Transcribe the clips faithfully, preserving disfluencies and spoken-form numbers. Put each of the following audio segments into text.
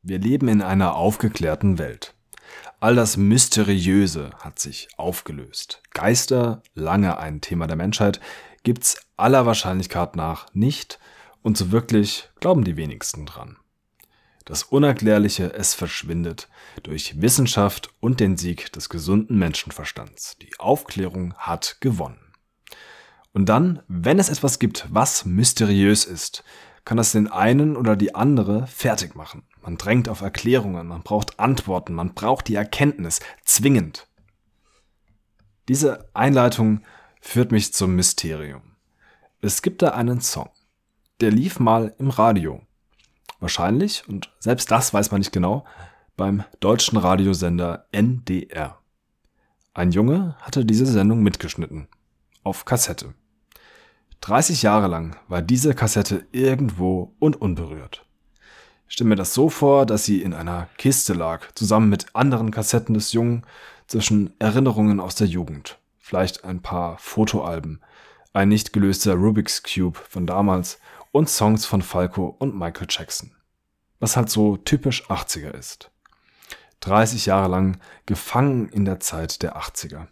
Wir leben in einer aufgeklärten Welt. All das Mysteriöse hat sich aufgelöst. Geister, lange ein Thema der Menschheit, gibt's aller Wahrscheinlichkeit nach nicht und so wirklich glauben die wenigsten dran. Das Unerklärliche, es verschwindet durch Wissenschaft und den Sieg des gesunden Menschenverstands. Die Aufklärung hat gewonnen. Und dann, wenn es etwas gibt, was mysteriös ist, kann das den einen oder die andere fertig machen. Man drängt auf Erklärungen, man braucht Antworten, man braucht die Erkenntnis, zwingend. Diese Einleitung führt mich zum Mysterium. Es gibt da einen Song, der lief mal im Radio. Wahrscheinlich, und selbst das weiß man nicht genau, beim deutschen Radiosender N D R. Ein Junge hatte diese Sendung mitgeschnitten, auf Kassette. dreißig Jahre lang war diese Kassette irgendwo und unberührt. Ich stelle mir das so vor, dass sie in einer Kiste lag, zusammen mit anderen Kassetten des Jungen zwischen Erinnerungen aus der Jugend. Vielleicht ein paar Fotoalben, ein nicht gelöster Rubik's Cube von damals und Songs von Falco und Michael Jackson. Was halt so typisch achtziger ist. dreißig Jahre lang gefangen in der Zeit der achtziger.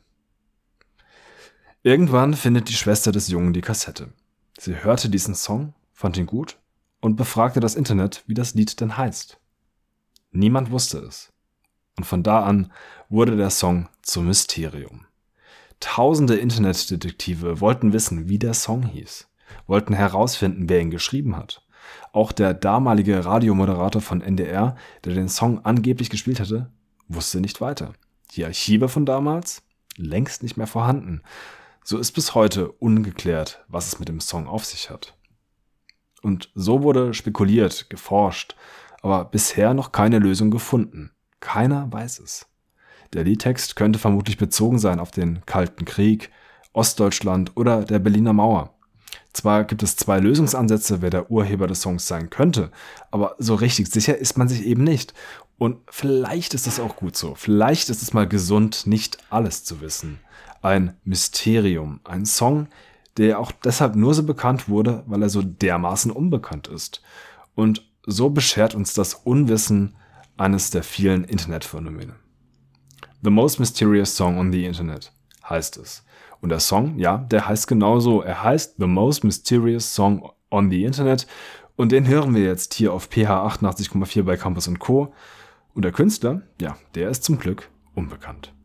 Irgendwann findet die Schwester des Jungen die Kassette. Sie hörte diesen Song, fand ihn gut und befragte das Internet, wie das Lied denn heißt. Niemand wusste es. Und von da an wurde der Song zum Mysterium. Tausende Internetdetektive wollten wissen, wie der Song hieß, wollten herausfinden, wer ihn geschrieben hat. Auch der damalige Radiomoderator von N D R, der den Song angeblich gespielt hatte, wusste nicht weiter. Die Archive von damals? Längst nicht mehr vorhanden. So ist bis heute ungeklärt, was es mit dem Song auf sich hat. Und so wurde spekuliert, geforscht, aber bisher noch keine Lösung gefunden. Keiner weiß es. Der Liedtext könnte vermutlich bezogen sein auf den Kalten Krieg, Ostdeutschland oder der Berliner Mauer. Zwar gibt es zwei Lösungsansätze, wer der Urheber des Songs sein könnte, aber so richtig sicher ist man sich eben nicht. Und vielleicht ist das auch gut so. Vielleicht ist es mal gesund, nicht alles zu wissen. Ein Mysterium, ein Song, der auch deshalb nur so bekannt wurde, weil er so dermaßen unbekannt ist. Und so beschert uns das Unwissen eines der vielen Internetphänomene. The Most Mysterious Song on the Internet heißt es. Und der Song, ja, der heißt genauso. Er heißt The Most Mysterious Song on the Internet. Und den hören wir jetzt hier auf P H achtundachtzig Komma vier bei Campus und Co. Und der Künstler, ja, der ist zum Glück unbekannt.